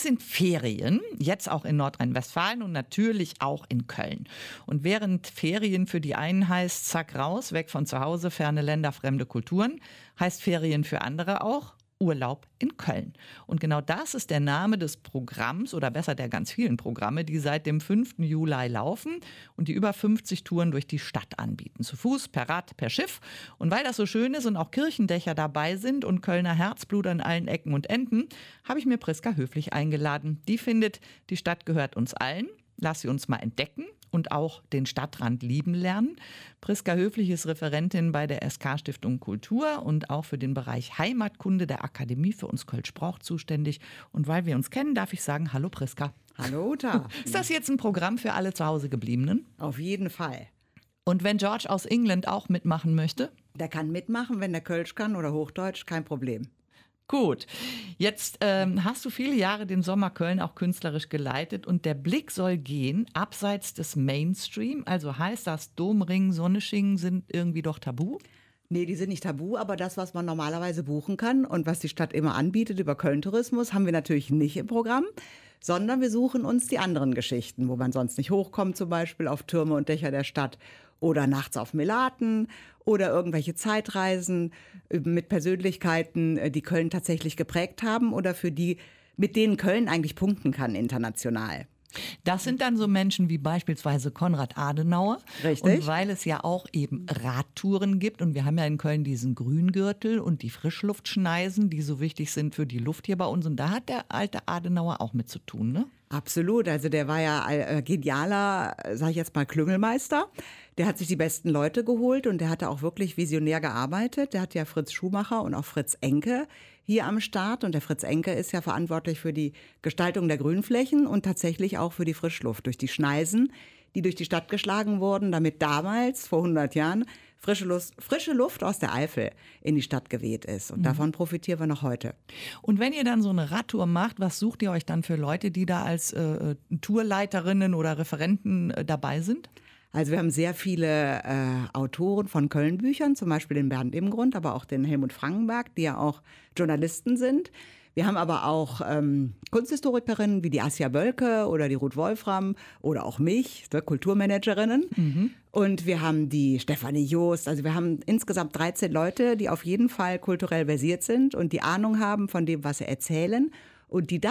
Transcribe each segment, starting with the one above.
Es sind Ferien, jetzt auch in Nordrhein-Westfalen und natürlich auch in Köln. Und während Ferien für die einen heißt, zack raus, weg von zu Hause, ferne Länder, fremde Kulturen, heißt Ferien für andere auch Urlaub in Köln. Und genau das ist der Name des Programms oder besser der ganz vielen Programme, die seit dem 5. Juli laufen und die über 50 Touren durch die Stadt anbieten. Zu Fuß, per Rad, per Schiff. Und weil das so schön ist und auch Kirchendächer dabei sind und Kölner Herzblut an allen Ecken und Enden, habe ich mir Priska Höflich eingeladen. Die findet, die Stadt gehört uns allen. Lass sie uns mal entdecken und auch den Stadtrand lieben lernen. Priska Höflich ist Referentin bei der SK-Stiftung Kultur und auch für den Bereich Heimatkunde der Akademie für uns Kölsch-Brauch zuständig. Und weil wir uns kennen, darf ich sagen, hallo Priska. Hallo Uta. Ist das jetzt ein Programm für alle zu Hause gebliebenen? Auf jeden Fall. Und wenn George aus England auch mitmachen möchte? Der kann mitmachen, wenn der Kölsch kann oder Hochdeutsch, kein Problem. Gut, jetzt hast du viele Jahre den Sommer Köln auch künstlerisch geleitet und der Blick soll gehen abseits des Mainstream. Also heißt das, Domring, Sonneschingen sind irgendwie doch tabu? Nee, die sind nicht tabu, aber das, was man normalerweise buchen kann und was die Stadt immer anbietet über Köln-Tourismus, haben wir natürlich nicht im Programm, sondern wir suchen uns die anderen Geschichten, wo man sonst nicht hochkommt, zum Beispiel auf Türme und Dächer der Stadt oder nachts auf Melaten oder irgendwelche Zeitreisen mit Persönlichkeiten, die Köln tatsächlich geprägt haben oder mit denen Köln eigentlich punkten kann international. Das sind dann so Menschen wie beispielsweise Konrad Adenauer. Richtig. Und weil es ja auch eben Radtouren gibt und wir haben ja in Köln diesen Grüngürtel und die Frischluftschneisen, die so wichtig sind für die Luft hier bei uns. Und da hat der alte Adenauer auch mit zu tun, ne? Absolut. Also der war ja genialer, sag ich jetzt mal, Klüngelmeister. Der hat sich die besten Leute geholt und der hatte auch wirklich visionär gearbeitet. Der hat ja Fritz Schumacher und auch Fritz Enke hier am Start. Und der Fritz Enke ist ja verantwortlich für die Gestaltung der Grünflächen und tatsächlich auch für die Frischluft durch die Schneisen, die durch die Stadt geschlagen wurden, damit damals, vor 100 Jahren, frische Luft aus der Eifel in die Stadt geweht ist. Und davon profitieren wir noch heute. Und wenn ihr dann so eine Radtour macht, was sucht ihr euch dann für Leute, die da als Tourleiterinnen oder Referenten dabei sind? Also wir haben sehr viele Autoren von Köln-Büchern, zum Beispiel den Bernd Imgrund, aber auch den Helmut Frankenberg, die ja auch Journalisten sind. Wir haben aber auch Kunsthistorikerinnen wie die Asja Bölke oder die Ruth Wolfram oder auch mich, Kulturmanagerinnen. Mhm. Und wir haben die Stefanie Joost. Also wir haben insgesamt 13 Leute, die auf jeden Fall kulturell versiert sind und die Ahnung haben von dem, was sie erzählen und die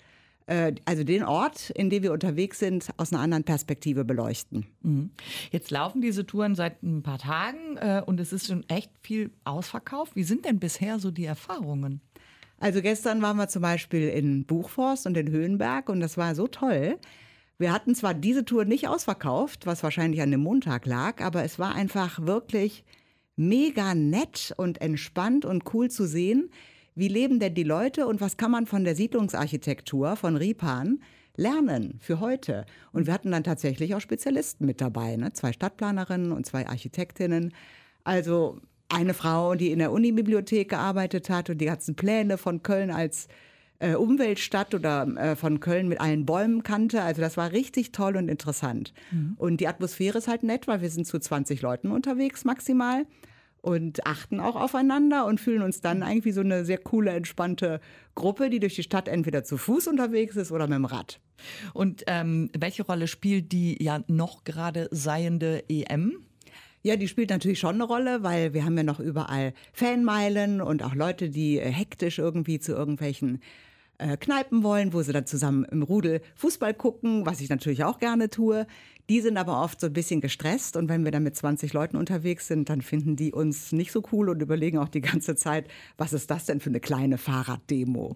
also den Ort, in dem wir unterwegs sind, aus einer anderen Perspektive beleuchten. Mhm. Jetzt laufen diese Touren seit ein paar Tagen und es ist schon echt viel ausverkauft. Wie sind denn bisher so die Erfahrungen? Also gestern waren wir zum Beispiel in Buchforst und in Höhenberg und das war so toll. Wir hatten zwar diese Tour nicht ausverkauft, was wahrscheinlich an dem Montag lag, aber es war einfach wirklich mega nett und entspannt und cool zu sehen, wie leben denn die Leute und was kann man von der Siedlungsarchitektur von Ripan lernen für heute. Und wir hatten dann tatsächlich auch Spezialisten mit dabei, ne? 2 Stadtplanerinnen und 2 Architektinnen. Also eine Frau, die in der Unibibliothek gearbeitet hat und die ganzen Pläne von Köln als Umweltstadt oder von Köln mit allen Bäumen kannte. Also das war richtig toll und interessant. Mhm. Und die Atmosphäre ist halt nett, weil wir sind zu 20 Leuten unterwegs maximal und achten auch aufeinander und fühlen uns dann eigentlich wie so eine sehr coole, entspannte Gruppe, die durch die Stadt entweder zu Fuß unterwegs ist oder mit dem Rad. Und welche Rolle spielt die ja noch gerade seiende EM? Ja, die spielt natürlich schon eine Rolle, weil wir haben ja noch überall Fanmeilen und auch Leute, die hektisch irgendwie zu irgendwelchen Kneipen wollen, wo sie dann zusammen im Rudel Fußball gucken, was ich natürlich auch gerne tue. Die sind aber oft so ein bisschen gestresst und wenn wir dann mit 20 Leuten unterwegs sind, dann finden die uns nicht so cool und überlegen auch die ganze Zeit, was ist das denn für eine kleine Fahrraddemo?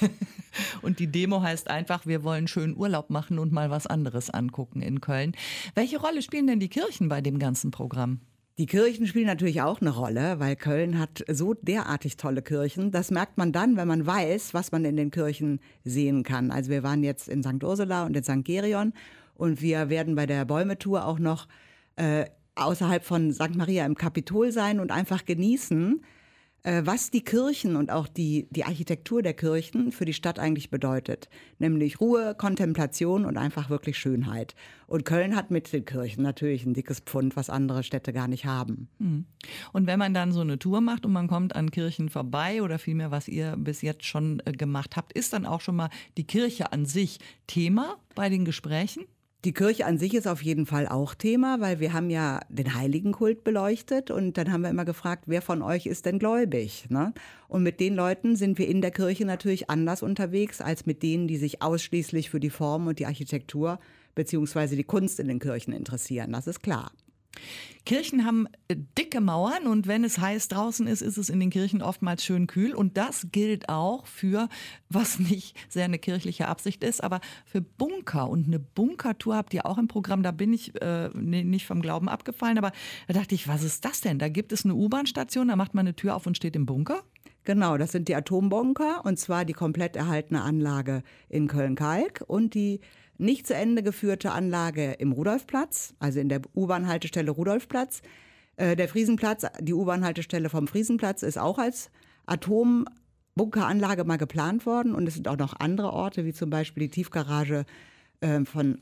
Und die Demo heißt einfach, wir wollen schön Urlaub machen und mal was anderes angucken in Köln. Welche Rolle spielen denn die Kirchen bei dem ganzen Programm? Die Kirchen spielen natürlich auch eine Rolle, weil Köln hat so derartig tolle Kirchen. Das merkt man dann, wenn man weiß, was man in den Kirchen sehen kann. Also wir waren jetzt in St. Ursula und in St. Gerion und wir werden bei der Bäumetour auch noch außerhalb von St. Maria im Kapitol sein und einfach genießen, was die Kirchen und auch die Architektur der Kirchen für die Stadt eigentlich bedeutet. Nämlich Ruhe, Kontemplation und einfach wirklich Schönheit. Und Köln hat mit den Kirchen natürlich ein dickes Pfund, was andere Städte gar nicht haben. Und wenn man dann so eine Tour macht und man kommt an Kirchen vorbei oder vielmehr, was ihr bis jetzt schon gemacht habt, ist dann auch schon mal die Kirche an sich Thema bei den Gesprächen? Die Kirche an sich ist auf jeden Fall auch Thema, weil wir haben ja den Heiligenkult beleuchtet und dann haben wir immer gefragt, wer von euch ist denn gläubig? Ne? Und mit den Leuten sind wir in der Kirche natürlich anders unterwegs als mit denen, die sich ausschließlich für die Form und die Architektur bzw. die Kunst in den Kirchen interessieren. Das ist klar. Kirchen haben dicke Mauern und wenn es heiß draußen ist, ist es in den Kirchen oftmals schön kühl. Und das gilt auch für, was nicht sehr eine kirchliche Absicht ist, aber für Bunker. Und eine Bunkertour habt ihr auch im Programm. Da bin ich nicht vom Glauben abgefallen, aber da dachte ich, was ist das denn? Da gibt es eine U-Bahn-Station, da macht man eine Tür auf und steht im Bunker? Genau, das sind die Atombunker und zwar die komplett erhaltene Anlage in Köln-Kalk und die nicht zu Ende geführte Anlage im Rudolfplatz, also in der U-Bahn-Haltestelle Rudolfplatz. Der Friesenplatz, die U-Bahn-Haltestelle vom Friesenplatz ist auch als Atombunkeranlage mal geplant worden und es sind auch noch andere Orte, wie zum Beispiel die Tiefgarage von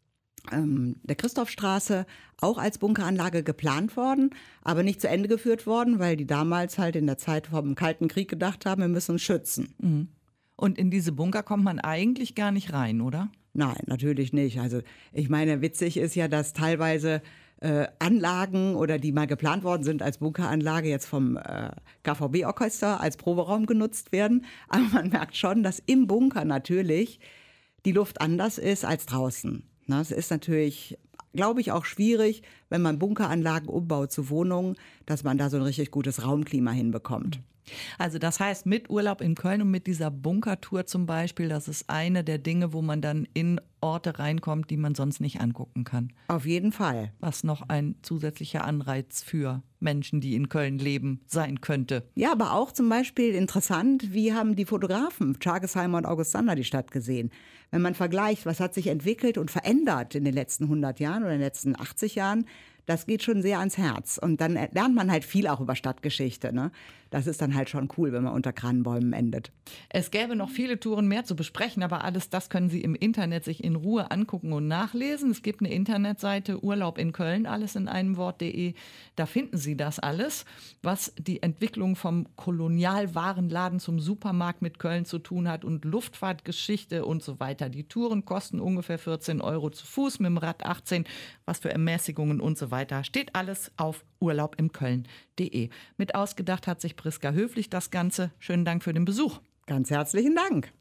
der Christophstraße, auch als Bunkeranlage geplant worden, aber nicht zu Ende geführt worden, weil die damals halt in der Zeit vom Kalten Krieg gedacht haben, wir müssen uns schützen. Und in diese Bunker kommt man eigentlich gar nicht rein, oder? Nein, natürlich nicht. Also ich meine, witzig ist ja, dass teilweise Anlagen oder die mal geplant worden sind als Bunkeranlage jetzt vom KVB-Orchester als Proberaum genutzt werden. Aber man merkt schon, dass im Bunker natürlich die Luft anders ist als draußen. Es ist natürlich, glaube ich, auch schwierig, wenn man Bunkeranlagen umbaut zu Wohnungen, dass man da so ein richtig gutes Raumklima hinbekommt. Also das heißt, mit Urlaub in Köln und mit dieser Bunkertour zum Beispiel, das ist eine der Dinge, wo man dann in Orte reinkommt, die man sonst nicht angucken kann. Auf jeden Fall. Was noch ein zusätzlicher Anreiz für Menschen, die in Köln leben, sein könnte. Ja, aber auch zum Beispiel interessant, wie haben die Fotografen Chargesheimer und August Sander die Stadt gesehen? Wenn man vergleicht, was hat sich entwickelt und verändert in den letzten 100 Jahren oder in den letzten 80 Jahren, das geht schon sehr ans Herz. Und dann lernt man halt viel auch über Stadtgeschichte. Ne? Das ist dann halt schon cool, wenn man unter Kranenbäumen endet. Es gäbe noch viele Touren mehr zu besprechen, aber alles das können Sie im Internet sich in Ruhe angucken und nachlesen. Es gibt eine Internetseite Urlaub in Köln, alles in einem Wort.de. Da finden Sie das alles, was die Entwicklung vom Kolonialwarenladen zum Supermarkt mit Köln zu tun hat und Luftfahrtgeschichte und so weiter. Die Touren kosten ungefähr 14 € zu Fuß, mit dem Rad 18, was für Ermäßigungen und so weiter. Steht alles auf urlaubimköln.de. Mit ausgedacht hat sich Priska Höflich das Ganze. Schönen Dank für den Besuch. Ganz herzlichen Dank.